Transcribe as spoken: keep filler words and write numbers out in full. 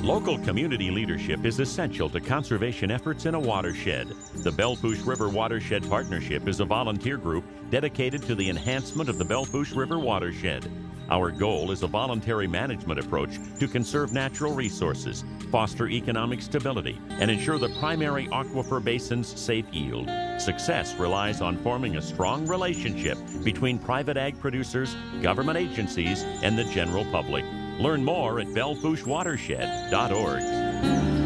Local community leadership is essential to conservation efforts in a watershed. The Belle Fourche River Watershed Partnership is a volunteer group dedicated to the enhancement of the Belle Fourche River watershed. Our goal is a voluntary management approach to conserve natural resources, foster economic stability, and ensure the primary aquifer basin's safe yield. Success relies on forming a strong relationship between private ag producers, government agencies, and the general public. Learn more at belle fourche watershed dot org.